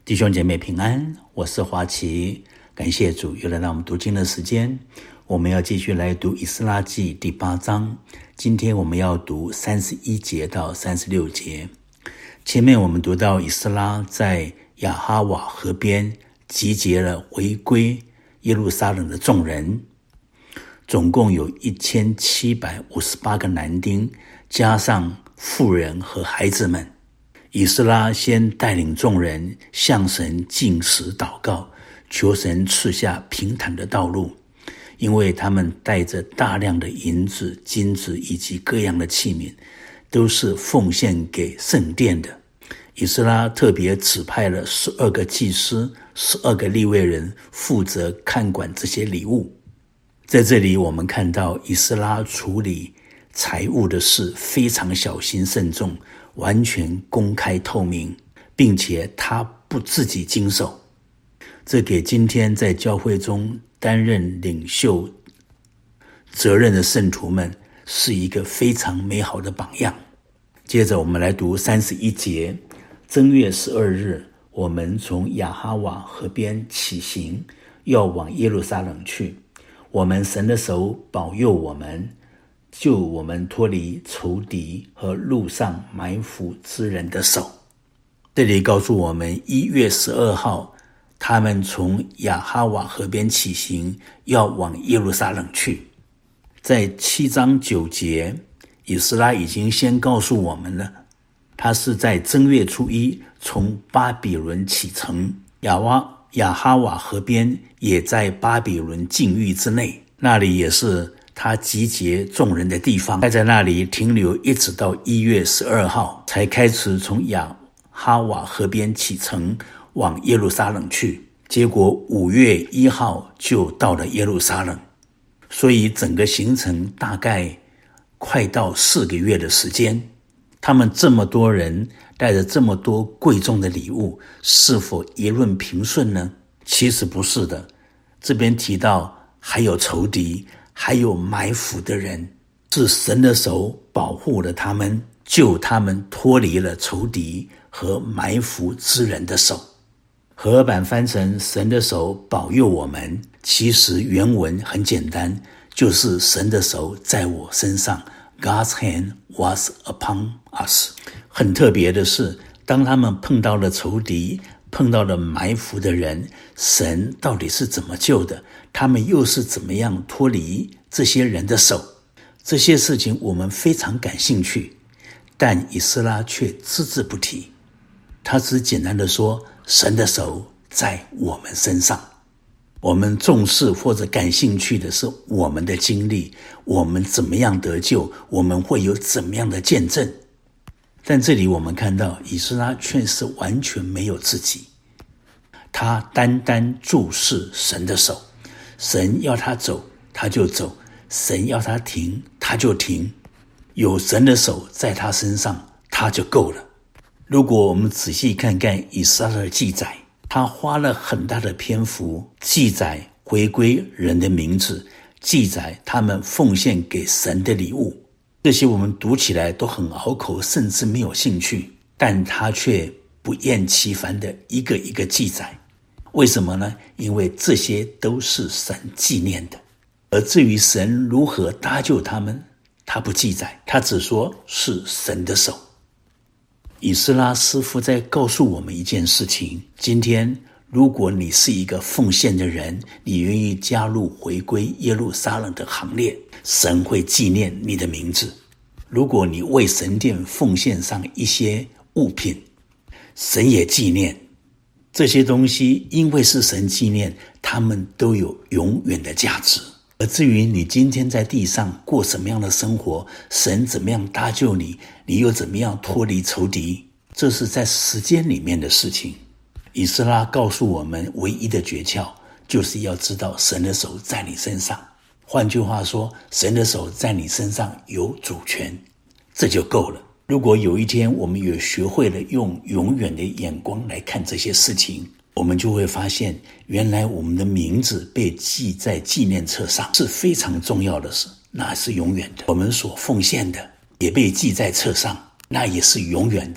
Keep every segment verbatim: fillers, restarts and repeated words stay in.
弟兄姐妹平安，我是华奇，感谢主又来到我们读经的时间。我们要继续来读以斯拉记第八章，今天我们要读三十一节到三十六节。前面我们读到以斯拉在亚哈瓦河边集结了回归耶路撒冷的众人，总共有一千七百五十八个男丁，加上妇人和孩子们。以斯拉先带领众人向神禁食祷告，求神赐下平坦的道路，因为他们带着大量的银子、金子以及各样的器皿，都是奉献给圣殿的。以斯拉特别指派了十二个祭司、十二个利未人负责看管这些礼物。在这里我们看到以斯拉处理财务的事非常小心慎重，完全公开透明，并且他不自己经手。这给今天在教会中担任领袖责任的圣徒们是一个非常美好的榜样。接着我们来读三十一节。正月十二日，我们从亚哈瓦河边起行，要往耶路撒冷去。我们神的手保佑我们，救我们脱离仇敌和路上埋伏之人的手。这里告诉我们，一月十二号，他们从亚哈瓦河边起行，要往耶路撒冷去。在七章九节，以斯拉已经先告诉我们了，他是在正月初一从巴比伦启程，亚瓦亚哈瓦河边也在巴比伦境域之内，那里也是他集结众人的地方。他在那里停留一直到一月十二号，才开始从亚哈瓦河边启程往耶路撒冷去。结果五月一号就到了耶路撒冷，所以整个行程大概快到四个月的时间。他们这么多人带着这么多贵重的礼物，是否一论平顺呢？其实不是的。这边提到还有仇敌，还有埋伏的人，是神的手保护了他们，救他们脱离了仇敌和埋伏之人的手。和合版翻成神的手保佑我们，其实原文很简单，就是神的手在我身上， God's hand was upon us。 很特别的是，当他们碰到了仇敌，碰到了埋伏的人，神到底是怎么救的？他们又是怎么样脱离这些人的手？这些事情我们非常感兴趣，但以斯拉却只字不提。他只简单的说，神的手在我们身上。我们重视或者感兴趣的是我们的经历，我们怎么样得救，我们会有怎么样的见证。但这里我们看到以斯拉却是完全没有自己，他单单注视神的手。神要他走他就走，神要他停他就停，有神的手在他身上他就够了。如果我们仔细看看以斯拉的记载，他花了很大的篇幅记载回归人的名字，记载他们奉献给神的礼物。这些我们读起来都很拗口，甚至没有兴趣，但他却不厌其烦的一个一个记载。为什么呢？因为这些都是神纪念的。而至于神如何搭救他们，他不记载，他只说是神的手。以斯拉师父在告诉我们一件事情，今天如果你是一个奉献的人，你愿意加入回归耶路撒冷的行列，神会纪念你的名字。如果你为神殿奉献上一些物品，神也纪念。这些东西因为是神纪念，他们都有永远的价值。而至于你今天在地上过什么样的生活，神怎么样搭救你，你又怎么样脱离仇敌，这是在时间里面的事情。以斯拉告诉我们唯一的诀窍，就是要知道神的手在你身上。换句话说，神的手在你身上有主权，这就够了。如果有一天我们也学会了用永远的眼光来看这些事情，我们就会发现，原来我们的名字被记在纪念册上是非常重要的事，那是永远的。我们所奉献的也被记在册上，那也是永远的。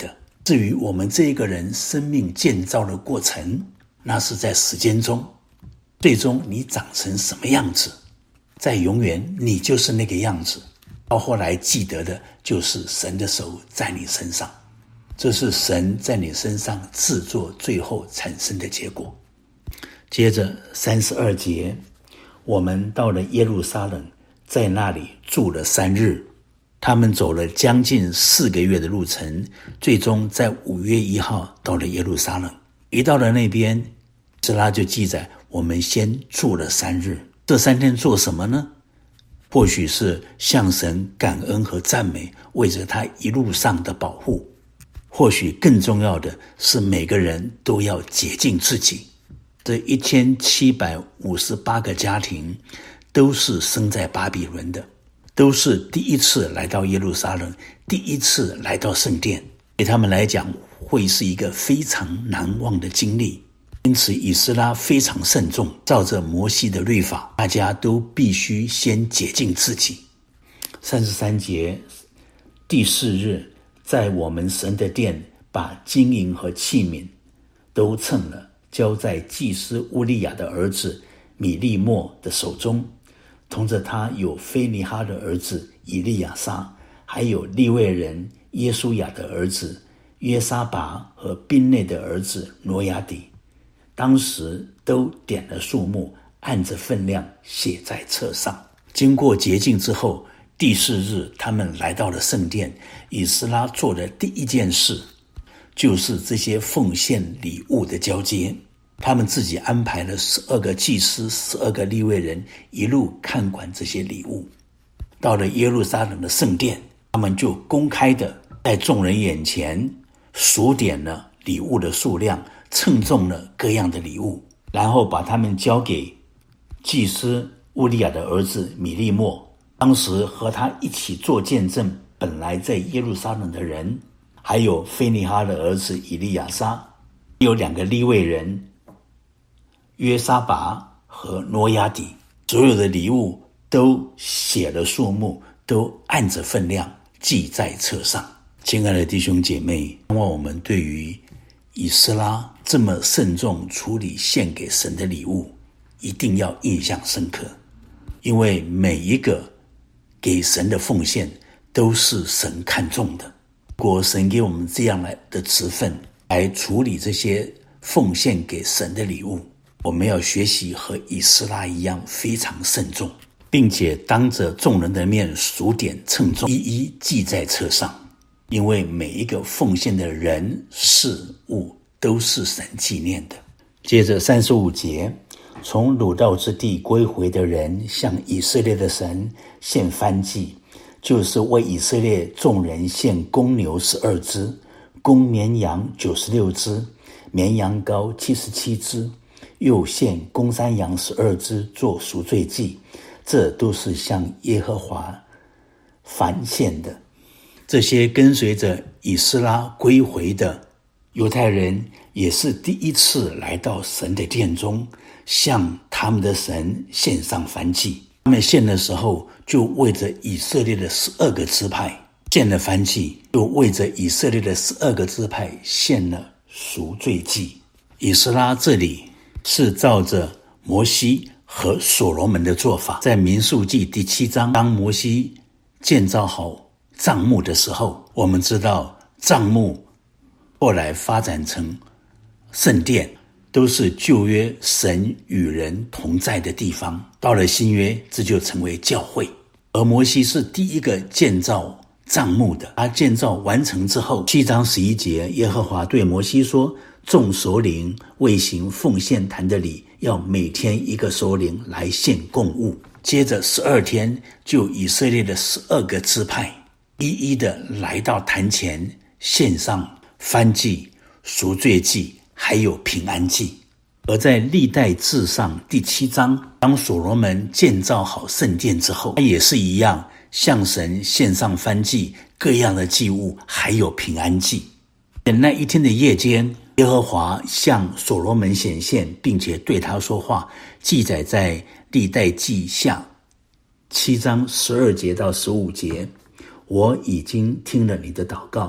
至于我们这一个人生命建造的过程，那是在时间中，最终你长成什么样子，在永远你就是那个样子，到后来记得的就是神的手在你身上，这是神在你身上制作最后产生的结果。接着三十二节，我们到了耶路撒冷，在那里住了三日。他们走了将近四个月的路程，最终在五月一号到了耶路撒冷。一到了那边，以斯拉就记载，我们先住了三日。这三天做什么呢？或许是向神感恩和赞美，为着他一路上的保护。或许更重要的是，每个人都要洁净自己。这一千七百五十八个家庭都是生在巴比伦的，都是第一次来到耶路撒冷，第一次来到圣殿，对他们来讲会是一个非常难忘的经历。因此以斯拉非常慎重，照着摩西的律法，大家都必须先洁净自己。三十三节，第四日，在我们神的殿，把金银和器皿都称了，交在祭司乌利亚的儿子米利末的手中。同着他有非尼哈的儿子以利亚撒，还有利未人耶书亚的儿子约沙拔和宾内的儿子挪亚底。当时都点了数目，按着分量写在册上。经过洁净之后，第四日他们来到了圣殿。以斯拉做的第一件事就是这些奉献礼物的交接。他们自己安排了十二个祭司，十二个利未人，一路看管这些礼物。到了耶路撒冷的圣殿，他们就公开的在众人眼前数点了礼物的数量，称重了各样的礼物，然后把他们交给祭司乌利亚的儿子米利末。当时和他一起做见证本来在耶路撒冷的人，还有非尼哈的儿子以利亚撒，有两个利未人约沙拔和挪亚底，所有的礼物都写了数目，都按着分量记在册上。亲爱的弟兄姐妹，希望我们对于以斯拉这么慎重处理献给神的礼物，一定要印象深刻，因为每一个给神的奉献都是神看重的。如果神给我们这样来的职分来处理这些奉献给神的礼物，我们要学习和以斯拉一样非常慎重，并且当着众人的面数点称重，一一记在册上。因为每一个奉献的人事物都是神纪念的。接着三十五节，从掳到之地归回的人向以色列的神献燔祭，就是为以色列众人献公牛十二只，公绵羊九十六只，绵羊羔七十七只，又献公山羊十二只做赎罪祭，这都是向耶和华燔献的。这些跟随着以斯拉归回的犹太人，也是第一次来到神的殿中，向他们的神献上燔祭。他们献的时候，就为着以色列的十二个支派献了燔祭，又为着以色列的十二个支派献了赎罪祭。以斯拉这里是照着摩西和所罗门的做法，在民数记第七章，当摩西建造好帐幕的时候，我们知道帐幕后来发展成圣殿，都是旧约神与人同在的地方。到了新约，这就成为教会。而摩西是第一个建造帐幕的，他建造完成之后，七章十一节，耶和华对摩西说，众首领为行奉献坛的礼，要每天一个首领来献供物。接着十二天，就以色列的十二个支派一一的来到坛前，献上燔祭、赎罪祭，还有平安祭。而在历代志上第七章，当所罗门建造好圣殿之后，他也是一样向神献上燔祭、各样的祭物，还有平安祭。在那一天的夜间，耶和华向所罗门显现，并且对他说话，记载在历代记下七章十二节到十五节。我已经听了你的祷告，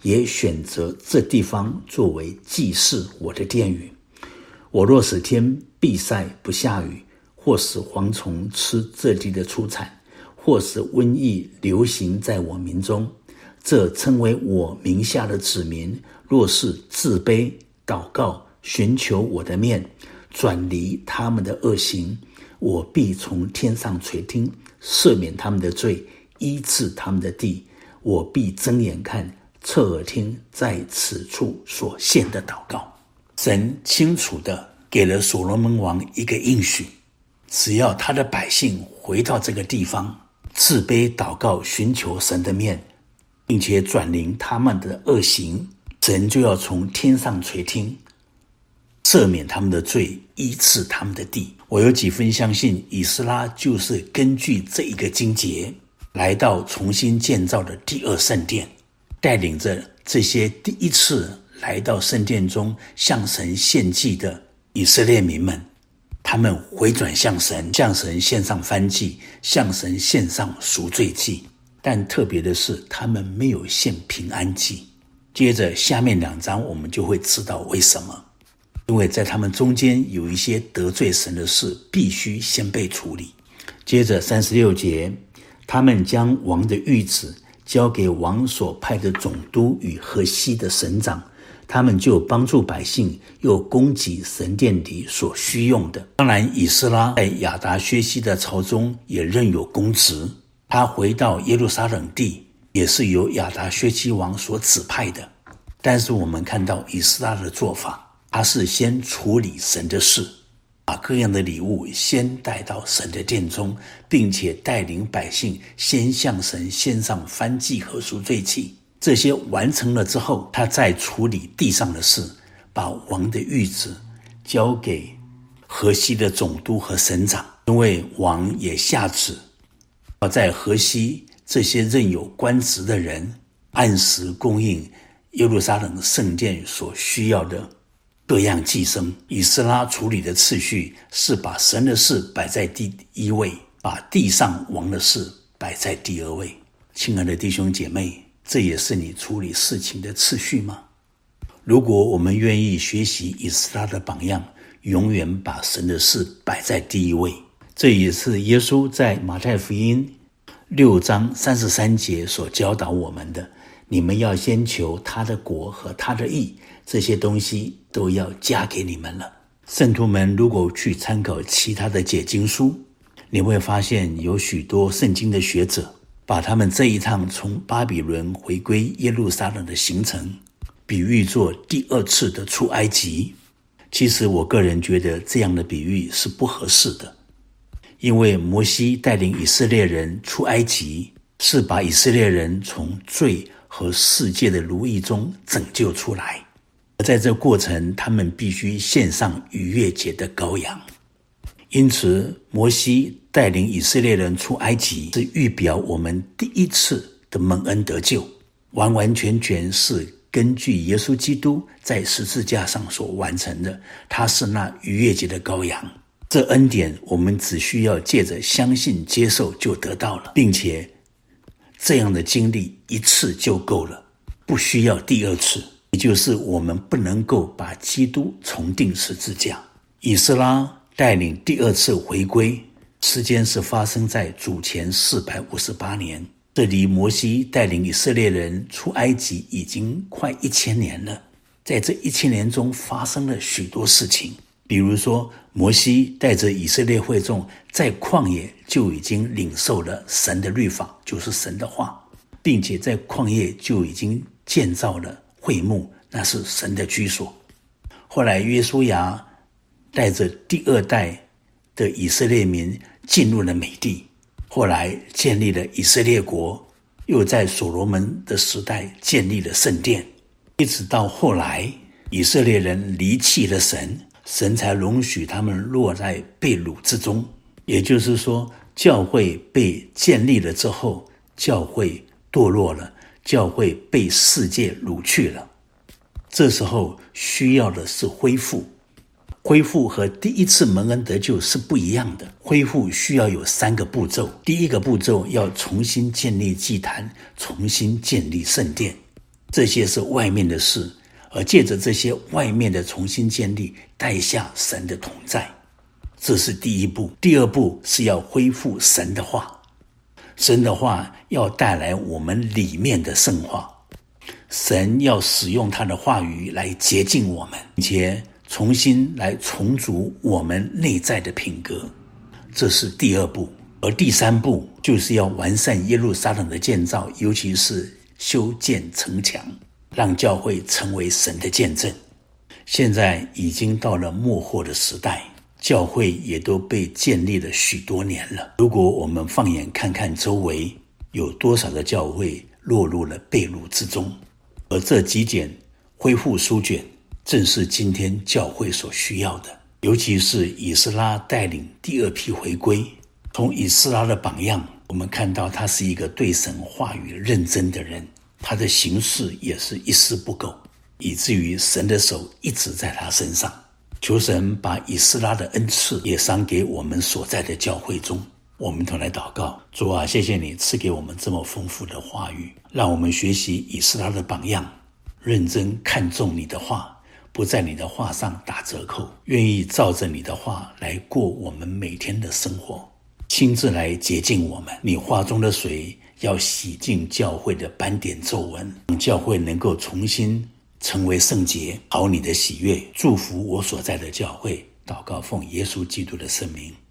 也选择这地方作为祭祀我的殿宇。我若使天闭塞不下雨，或使蝗虫吃这地的出产，或使瘟疫流行在我民中，这称为我名下的子民，若是自卑祷告，寻求我的面，转离他们的恶行，我必从天上垂听，赦免他们的罪，医治他们的地。我必睁眼看，侧耳听，在此处所献的祷告。神清楚地给了所罗门王一个应许，只要他的百姓回到这个地方，自卑祷告，寻求神的面，并且转离他们的恶行，神就要从天上垂听，赦免他们的罪，医治他们的地。我有几分相信，以斯拉就是根据这一个经节来到重新建造的第二圣殿，带领着这些第一次来到圣殿中向神献祭的以色列民们，他们回转向神，向神献上燔祭，向神献上赎罪祭。但特别的是，他们没有献平安祭。接着下面两章我们就会知道为什么，因为在他们中间有一些得罪神的事必须先被处理。接着三十六节，他们将王的谕旨交给王所派的总督与河西的省长，他们就帮助百姓，又供给神殿里所需用的。当然，以斯拉在亚达薛西的朝中也任有公职，他回到耶路撒冷地也是由亚达薛西王所指派的。但是我们看到以斯拉的做法，他是先处理神的事，把各样的礼物先带到神的殿中，并且带领百姓先向神献上燔祭和赎罪祭。这些完成了之后，他再处理地上的事，把王的谕旨交给河西的总督和省长，因为王也下旨要在河西这些任有官职的人按时供应耶路撒冷圣殿所需要的各样祭牲。以斯拉处理的次序是把神的事摆在第一位，把地上王的事摆在第二位。亲爱的弟兄姐妹，这也是你处理事情的次序吗？如果我们愿意学习以斯拉的榜样，永远把神的事摆在第一位，这也是耶稣在马太福音六章三十三节所教导我们的。你们要先求他的国和他的义，这些东西都要加给你们了。圣徒们如果去参考其他的解经书，你会发现有许多圣经的学者把他们这一趟从巴比伦回归耶路撒冷的行程比喻作第二次的出埃及。其实我个人觉得这样的比喻是不合适的，因为摩西带领以色列人出埃及，是把以色列人从罪和世界的奴役中拯救出来，而在这过程他们必须献上逾越节的羔羊。因此摩西带领以色列人出埃及是预表我们第一次的蒙恩得救，完完全全是根据耶稣基督在十字架上所完成的，他是那逾越节的羔羊。这恩典我们只需要借着相信接受就得到了，并且这样的经历一次就够了，不需要第二次，也就是我们不能够把基督重钉十字架。以斯拉带领第二次回归，时间是发生在主前四百五十八年，这离摩西带领以色列人出埃及已经快一千年了。在这一千年中发生了许多事情，比如说摩西带着以色列会众在旷野就已经领受了神的律法，就是神的话，并且在旷野就已经建造了会幕，那是神的居所。后来约书亚带着第二代的以色列民进入了美地，后来建立了以色列国，又在所罗门的时代建立了圣殿，一直到后来以色列人离弃了神，神才容许他们落在被掳之中。也就是说，教会被建立了之后，教会堕落了，教会被世界掳去了，这时候需要的是恢复。恢复和第一次蒙恩得救是不一样的，恢复需要有三个步骤。第一个步骤要重新建立祭坛，重新建立圣殿。 这些是外面的事，而借着这些外面的重新建立，带下神的同在。这是第一步。第二步是要恢复神的话。神的话要带来我们里面的圣化。神要使用他的话语来洁净我们，并且重新来重组我们内在的品格。这是第二步。而第三步就是要完善耶路撒冷的建造，尤其是修建城墙，让教会成为神的见证。现在已经到了末后的时代，教会也都被建立了许多年了。如果我们放眼看看周围，有多少的教会落入了被掳之中，而这几卷恢复书卷正是今天教会所需要的。尤其是以斯拉带领第二批回归，从以斯拉的榜样，我们看到他是一个对神话语认真的人，他的行事也是一丝不苟，以至于神的手一直在他身上。求神把以斯拉的恩赐也赏给我们所在的教会中。我们同来祷告，主啊，谢谢你赐给我们这么丰富的话语，让我们学习以斯拉的榜样，认真看重你的话，不在你的话上打折扣，愿意照着你的话来过我们每天的生活，亲自来洁净我们。你话中的水要洗净教会的斑点皱纹，让教会能够重新成为圣洁，讨你的喜悦。祝福我所在的教会，祷告奉耶稣基督的圣名。